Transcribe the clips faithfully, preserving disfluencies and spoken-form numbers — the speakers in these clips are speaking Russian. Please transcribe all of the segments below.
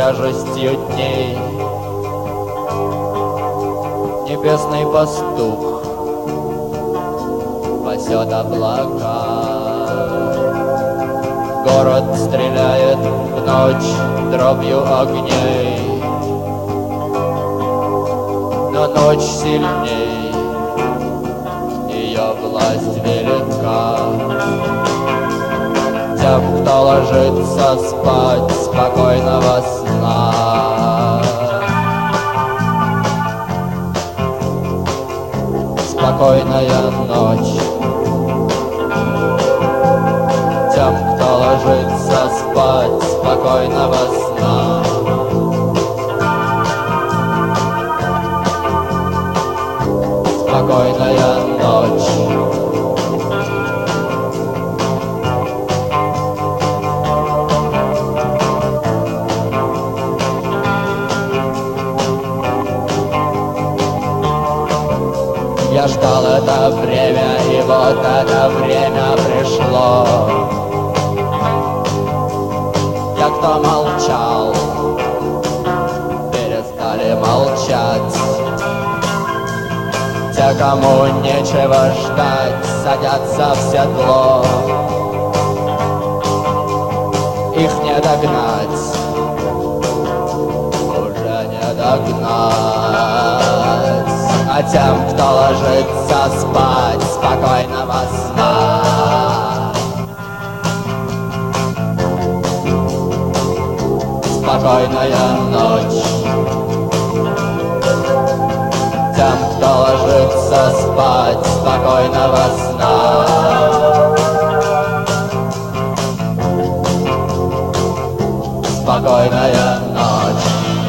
тяжестью дней. Небесный пастух пасет облака. Город стреляет в ночь дробью огней, но ночь сильней, ее власть велика. Тем, кто ложится спать, спокойного сна. Спокойная ночь тем, кто ложится спать, спокойного сна. Спокойная ночь. Я ждал это время, и вот это время пришло. Те, кто молчал, перестали молчать. Те, кому нечего ждать, садятся в седло. Их не догнать, уже не догнать. А тем, кто ложится спать, спокойного сна. Спокойная ночь тем, кто ложится спать, спокойного сна. Спокойная ночь.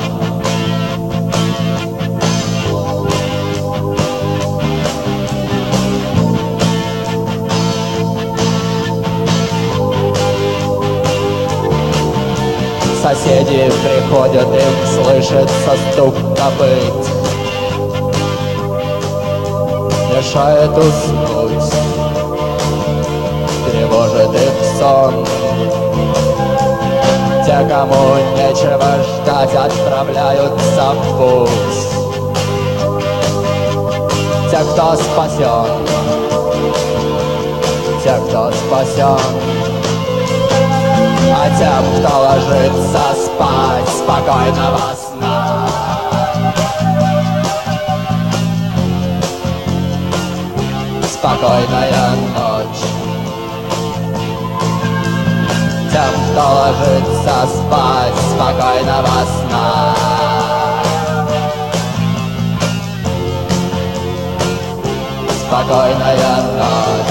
Соседи приходят, им слышится стук копыт, мешает уснуть, тревожит их сон. Те, кому нечего ждать, отправляются в путь. Те, кто спасен, те, кто спасен. А тем, кто ложится спать, спокойного сна. Спокойная ночь тем, кто ложится спать, спокойного сна. Спокойная ночь.